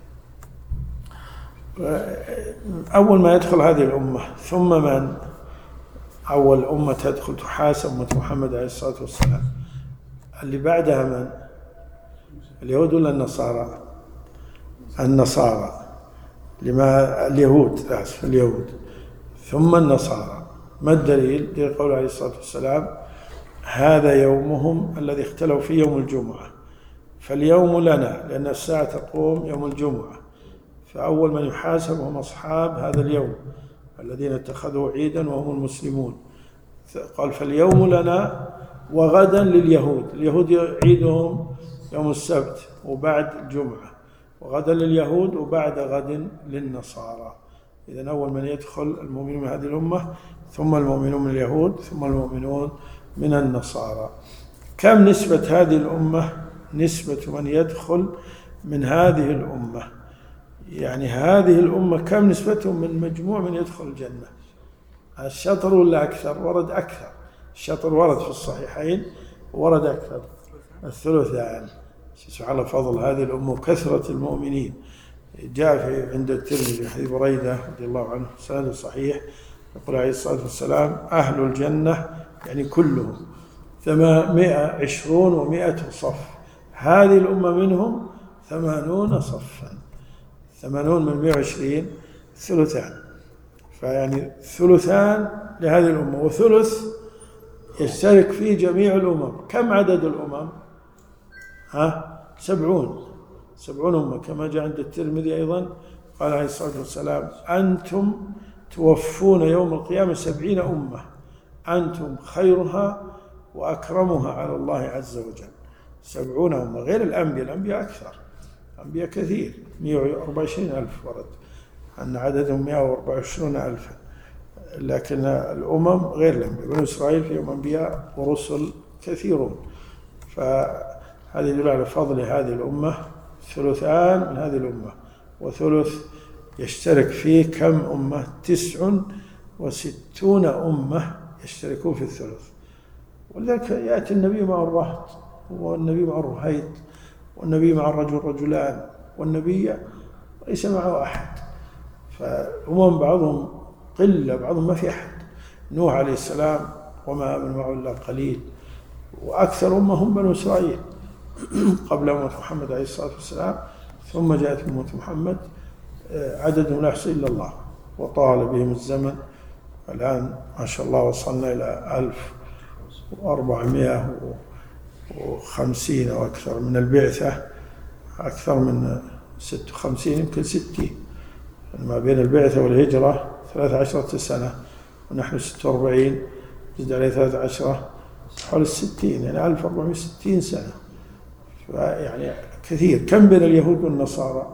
أول ما يدخل هذه الأمة. ثم من؟ أول أمة تدخل تحاسب أمة محمد عليه الصلاة والسلام. اللي بعدها من؟ اليهود ولا النصارى؟ النصارى. لما اليهود آسف اليهود ثم النصارى. ما الدليل؟ لقول عليه الصلاة والسلام: هذا يومهم الذي اختلوا فيه يوم الجمعة، فاليوم لنا، لأن الساعة تقوم يوم الجمعة، فأول من يحاسب هم أصحاب هذا اليوم الذين اتخذوا عيدا وهم المسلمون. قال: فاليوم لنا وغدا لليهود. اليهود عيدهم يوم السبت وبعد الجمعة، وغدا لليهود وبعد غد للنصارى. إذن أول من يدخل المؤمنون من هذه الأمة، ثم المؤمنون من اليهود، ثم المؤمنون من النصارى. كم نسبة هذه الأمة؟ نسبة من يدخل من هذه الأمة، يعني هذه الأمة كم نسبتهم من مجموع من يدخل الجنة؟ الشطر ولا أكثر؟ ورد أكثر. الشطر ورد في الصحيحين، ورد أكثر الثلثان. سبحان الله فضل هذه الأمة وكثرة المؤمنين. جاء في عند الترمذي حديث بريدة رضي الله عنه سند صحيح، يقول عليه الصلاة والسلام: أهل الجنة يعني كلهم ثمانمائة وعشرون ومائة صف، هذه الأمة منهم ثمانون صفا. ثمانون من مائة وعشرين ثلثان، فيعني ثلثان لهذه الأمة، وثلث يشترك فيه جميع الأمم. كم عدد الأمم؟ ها؟ سبعون سبعون أمة، كما جاء عند الترمذي أيضا قال عليه الصلاة والسلام: أنتم توفون يوم القيامة سبعين أمة، أنتم خيرها وأكرمها على الله عز وجل. سبعون أمة، غير الأنبياء، الأنبياء أكثر، الأنبياء كثير، مئة وأربعة وعشرين ألف ورد أن عددهم مئة وأربعة وعشرين ألفا، لكن الأمم غير الأنبياء. بنو إسرائيل فيهم أنبياء ورسل كثيرون، فهذا يدل على فضل هذه الأمة. ثلثان من هذه الأمة، وثلث يشترك فيه كم أمة؟ تسع وستون أمة يشتركون في الثلث. ولذلك يأتي النبي مع الرهط، والنبي مع الرهيط، والنبي مع الرجل رجلان، والنبي ليس معه أحد. فالأمم بعضهم قلة، بعضهم ما في أحد. نوح عليه السلام وما آمن معه إلا قليل، وأكثر أمة هم بنو إسرائيل قبل أمة محمد عليه الصلاة والسلام، ثم جاءت أمة محمد عددهم لا يحصي إلا الله، وطال بهم الزمن. الآن ما شاء الله وصلنا إلى ألف وأربعمائة وخمسين أو أكثر من البعثة، أكثر من ستة وخمسين يمكن ستين، ما بين البعثة والهجرة ثلاث عشرة سنة، ونحن ستة وأربعين، زد عليه ثلاث عشرة، حول الستين، يعني ألف وأربعمائة وستين سنة. يعني كثير. كم بين اليهود والنصارى؟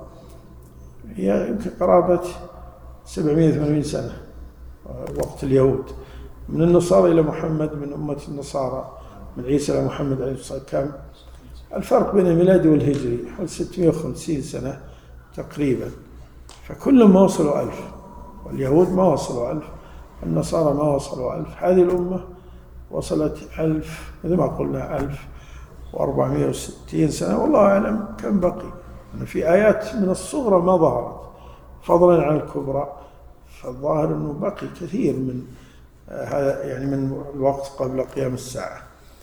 هي يمكن قرابة سبعمائة وثمانين سنة وقت اليهود. من النصارى إلى محمد، من أمة النصارى من عيسى إلى محمد عليه الصلاة والسلام، كم الفرق بين الميلادي والهجري؟ حول ستمائة وخمسين سنة تقريبا. فكلهم ما وصلوا ألف، واليهود ما وصلوا ألف، النصارى ما وصلوا ألف. هذه الأمة وصلت ألف، مثل ما قلنا ألف وأربعمائة وستين سنة، والله أعلم كم بقي. يعني في آيات من الصغرى ما ظهرت فضلا عن الكبرى، فالظاهر أنه بقي كثير من هذا، يعني من الوقت قبل قيام الساعة.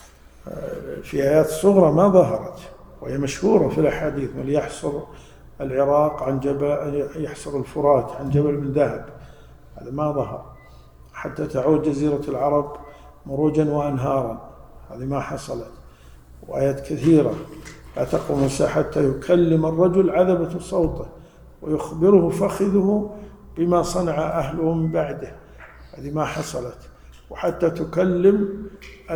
في آيات صغرى ما ظهرت، وهي مشهورة في الأحاديث: من يحصر العراق عن جبل، يحصر الفرات عن جبل من ذهب، هذا ما ظهر. حتى تعود جزيرة العرب مروجا وأنهارا، هذه ما حصلت. وآيات كثيرة: لا تقوم الساعة حتى يكلم الرجل عذبة صوته ويخبره فخذه بما صنع أهله من بعده، هذه ما حصلت. وحتى تكلم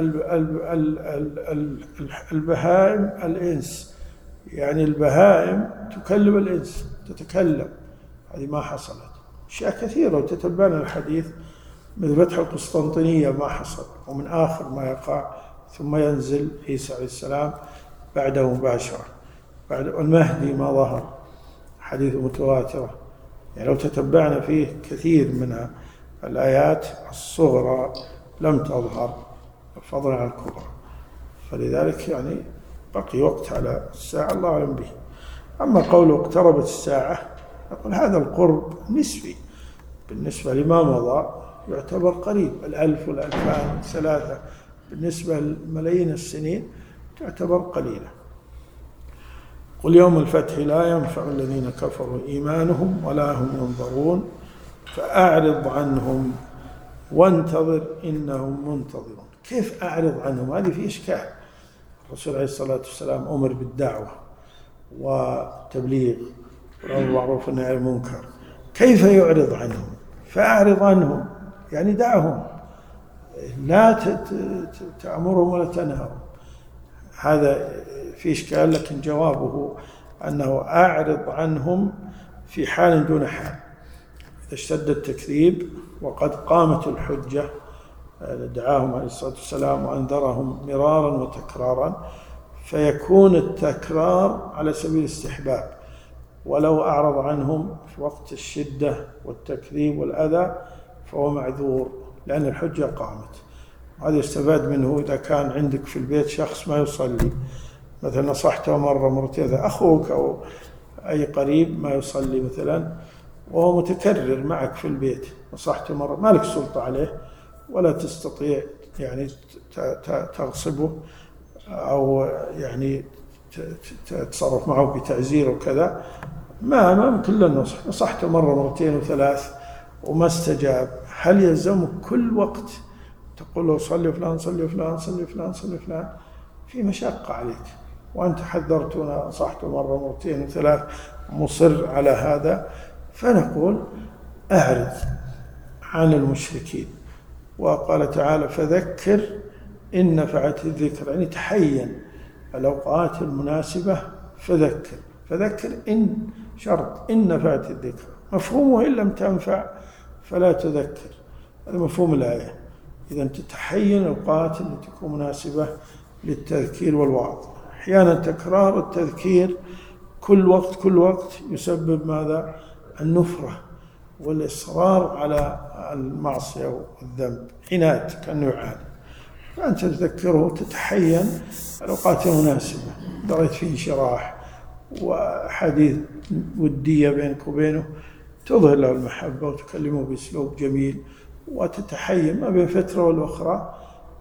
البهائم الإنس، يعني البهائم تكلم الإنس، تتكلم، هذه ما حصلت. أشياء كثيرة وتتبان الحديث، مثل فتح القسطنطينية ما حصل، ومن آخر ما يقع. ثم ينزل عيسى عليه السلام بعده مباشرة، بعد المهدي ما ظهر، حديث متواترة. يعني لو تتبعنا فيه كثير من الآيات الصغرى لم تظهر فضلا عن الكبرى. فلذلك يعني بقي وقت على الساعة، الله أعلم به. أما قوله اقتربت الساعة، نقول هذا القرب نسبي بالنسبة لما مضى، يعتبر قريب. الألف والألفان والثلاثة بالنسبة لملايين السنين تعتبر قليلة. قل يوم الفتح لا ينفع الذين كفروا إيمانهم ولا هم ينظرون فأعرض عنهم وانتظر إنهم منتظرون. كيف أعرض عنهم؟ هذه في إشكال. الرسول عليه الصلاة والسلام أمر بالدعوة وتبليغ والأمر بالمعروف والنهي عن المنكر، كيف يعرض عنهم؟ فأعرض عنهم يعني دعهم، لا تأمرهم ولا تنهرهم. هذا في إشكال، لكن جوابه أنه أعرض عنهم في حال دون حال. إذا اشتد التكذيب وقد قامت الحجة، دعاهم عليه الصلاة والسلام وأنذرهم مرارا وتكرارا، فيكون التكرار على سبيل الاستحباب. ولو أعرض عنهم في وقت الشدة والتكذيب والأذى فهو معذور، لأن الحجة قامت. هذا يستفاد منه إذا كان عندك في البيت شخص ما يصلي، مثلا نصحته مرة مرتين، أخوك أو أي قريب ما يصلي مثلا، وهو متكرر معك في البيت، نصحته مرة، ما لك سلطة عليه ولا تستطيع يعني تغصبه أو يعني تتصرف معه بتعزير وكذا، ما ما ممكن للنصح. نصحته مرة مرتين وثلاث وما استجاب، هل يلزمك كل وقت تقول له صلي فلان صلي فلان صلي فلان صلي فلان، في مشقة عليك، وأنت حذرتنا نصحت مرة مرتين وثلاث مصر على هذا. فنقول أعرض عن المشركين. وقال تعالى فذكر إن نفعت الذكر، يعني تحين الأوقات المناسبة فذكر. فذكر إن شرط إن نفعت الذكر، مفهومه إن لم تنفع فلا تذكر، هذا مفهوم الآية. إذا تتحين الأوقات التي تكون مناسبة للتذكير والوعظ. أحيانا تكرار التذكير كل وقت كل وقت يسبب ماذا؟ النفرة والإصرار على المعصية والذنب، عناد كأنه يعاني. فأنت تذكره تتحين الأوقات المناسبة، دريت فيه انشراح وحديث ودية بينك وبينه، تظهر له المحبة وتكلمه بأسلوب جميل، وتتحين ما بين فترة والأخرى.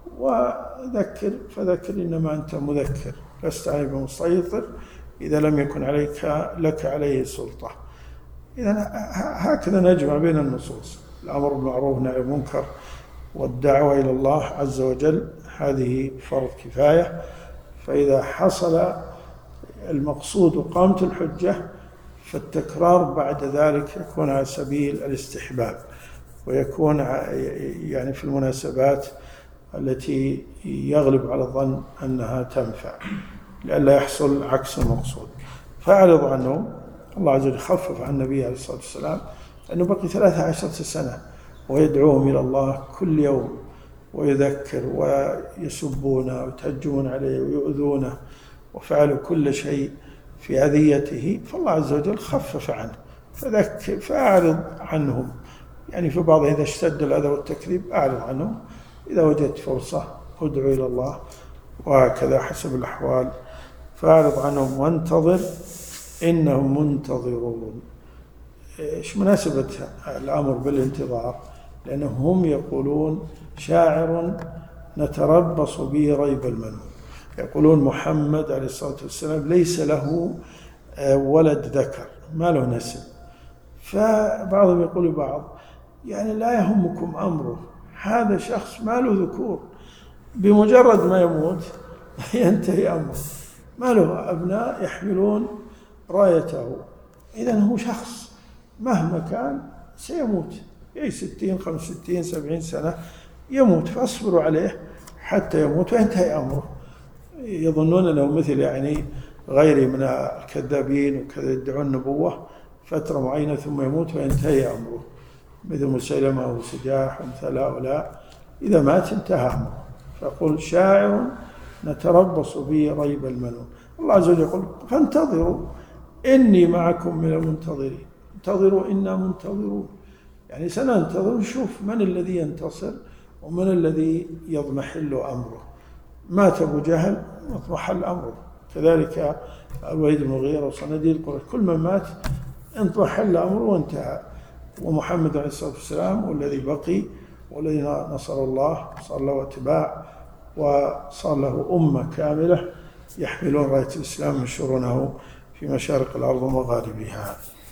وذكر فذكر إنما أنت مذكر لست عليه بمسيطر إذا لم يكن عليك لك عليه سلطة. إذا هكذا نجمع بين النصوص، الأمر بالمعروف والنهي عن المنكر والدعوة إلى الله عز وجل، هذه فرض كفاية. فإذا حصل المقصود وقامت الحجة فالتكرار بعد ذلك يكون على سبيل الاستحباب، ويكون يعني في المناسبات التي يغلب على الظن أنها تنفع، لئلا يحصل عكس المقصود. فأعرض عنه. الله عز وجل خفف عن النبي عليه الصلاة والسلام أنه بقي ثلاثة عشرة سنة ويدعوهم إلى الله كل يوم ويذكر، ويسبونه ويتهجمون عليه ويؤذونه وفعلوا كل شيء في أذيته، فالله عز وجل خفف عنه. فذكر فأعرض عنهم، يعني في بعض إذا اشتد الأذى والتكذيب أعرض عنهم، إذا وجدت فرصة ادعو إلى الله، وهكذا حسب الأحوال. فأعرض عنهم وانتظر إنهم منتظرون. إيش مناسبة الأمر بالانتظار؟ لأنهم هم يقولون شاعر نتربص به ريب المنون، يقولون محمد عليه الصلاة والسلام ليس له ولد ذكر، ما له نسل. فبعضهم يقول بعض يعني لا يهمكم أمره، هذا شخص ما له ذكور، بمجرد ما يموت ينتهي أمره، ما له أبناء يحملون رايته. إذن هو شخص مهما كان سيموت، أي ستين خمس ستين سبعين سنة يموت، فاصبروا عليه حتى يموت وينتهي أمره. يظنون أنه مثل يعني غيره من الكذابين وكذا يدعون النبوة فترة معينة ثم يموت وينتهي أمره، مثل مسيلمة وسجاح ومثل هؤلاء، إذا مات انتهى أمره. فقل شاعر نتربص به ريب المنون. الله عز وجل يقول فانتظروا إني معكم من المنتظرين، انتظروا إنا منتظرون، يعني سننتظر نشوف من الذي ينتصر ومن الذي يضمحل أمره. مات أبو جهل اضمحل أمره، كذلك الوليد بن المغيرة وصناديد قريش، كل من مات اضمحل أمره وانتهى. ومحمد عليه الصلاة والسلام والذي بقي والذي نصر الله صار له اتباع وصار له أمة كاملة يحملون راية الإسلام ينشرونه في مشارق الأرض ومغاربها.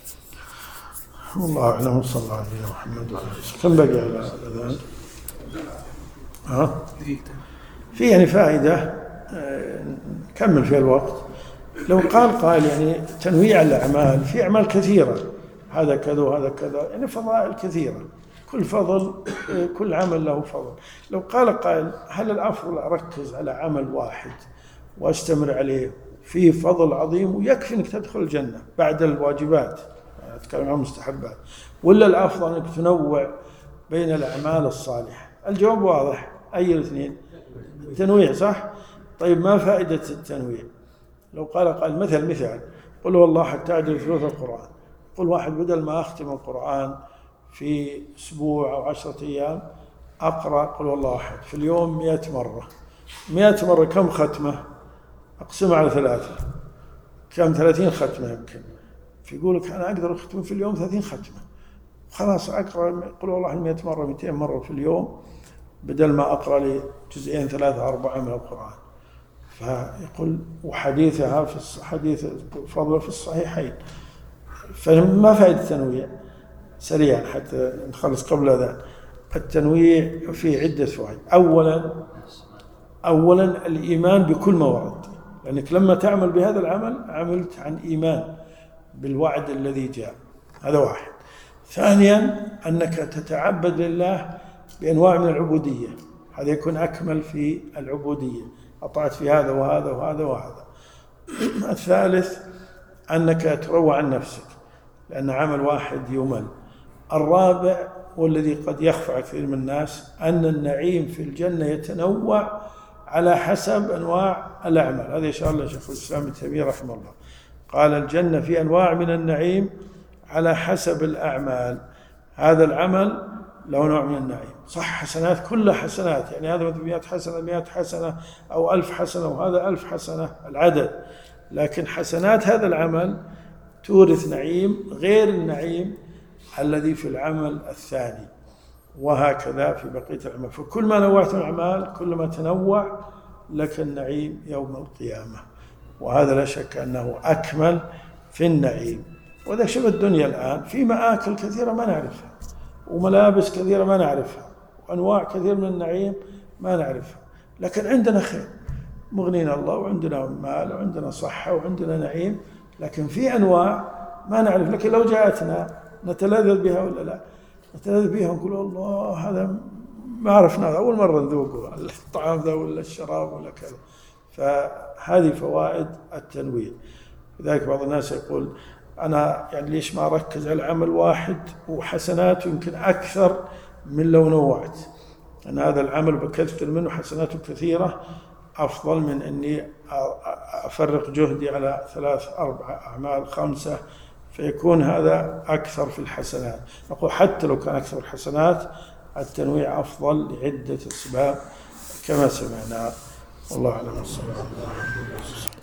والله أعلم. صلى الله عليه محمد وعلى آله. كم بقي على الأذان؟ ها؟ في يعني فائدة كمل في الوقت. لو قال قال يعني تنويع الأعمال، في أعمال كثيرة، هذا كذا وهذا كذا، يعني فضائل كثيرة، كل فضل كل عمل له فضل. لو قال قائل هل الأفضل أركز على عمل واحد وأستمر عليه فيه فضل عظيم ويكفي أنك تدخل الجنة بعد الواجبات، أتكلم عن المستحبات، ولا الأفضل أنك تنوع بين الأعمال الصالحة؟ الجواب واضح، أي الاثنين؟ التنويع، صح؟ طيب ما فائدة التنويع؟ لو قال قال مثل مثال قل والله حتى أعدل ثلث القرآن، قل واحد بدل ما أختم القرآن في أسبوع أو عشرة أيام أقرأ قل والله أحد في اليوم مئة مرة. مئة مرة كم ختمة؟ أقسمها على ثلاثة، كم؟ ثلاثين ختمة يمكن. فيقول لك أنا أقدر أختم في اليوم ثلاثين ختمة، خلاص أقرأ قل والله مئة مرة مئتين مرة في اليوم، بدل ما أقرأ لي جزئين ثلاثة أربعة من القرآن. فيقول وحديثها في حديث فضل في الصحيحين. فما فائدة التنويع؟ سريعا حتى نخلص قبل ذا. التنويع فيه عدة فوائد. أولا أولا الإيمان بكل ما ورد، لأنك لما تعمل بهذا العمل عملت عن إيمان بالوعد الذي جاء، هذا واحد. ثانيا أنك تتعبد لله بأنواع من العبودية، هذا يكون أكمل في العبودية، أطعت في هذا وهذا وهذا وهذا. الثالث أنك تروى عن نفسك، لأن عمل واحد يمل. الرابع والذي قد يخفى على كثير من الناس أن النعيم في الجنة يتنوع على حسب أنواع الأعمال، هذا إشارة الله شيخ الإسلام ابن تيمية رحمه الله، قال الجنة في أنواع من النعيم على حسب الأعمال، هذا العمل له نوع من النعيم، صح حسنات كلها حسنات، يعني هذا مثل مئة حسنة مئة حسنة أو ألف حسنة وهذا ألف حسنة العدد، لكن حسنات هذا العمل تورث نعيم غير النعيم الذي في العمل الثاني، وهكذا في بقية الأعمال. فكل ما نوعت الأعمال كل ما تنوع لك النعيم يوم القيامة، وهذا لا شك أنه أكمل في النعيم. وإذا شبه الدنيا الآن في مآكل كثيرة ما نعرفها، وملابس كثيرة ما نعرفها، وأنواع كثير من النعيم ما نعرفها، لكن عندنا خير، مغنينا الله وعندنا مال وعندنا صحة وعندنا نعيم، لكن في أنواع ما نعرف. لكن لو جاءتنا نتلذذ بها ولا لا؟ نتلذذ بها ونقول الله هذا ما عرفنا، أول مرة نذوقه الطعام ذا ولا الشراب ولا كذا. فهذه فوائد التنويع. لذلك بعض الناس يقول أنا يعني ليش ما أركز على عمل واحد وحسناته يمكن أكثر من لو نوعت، أن هذا العمل بكثر منه حسناته كثيرة أفضل من أني أفرق جهدي على ثلاث أربع أعمال خمسة، فيكون هذا أكثر في الحسنات. نقول حتى لو كان أكثر الحسنات التنويع أفضل لعدة أسباب كما سمعنا، والله أعلم.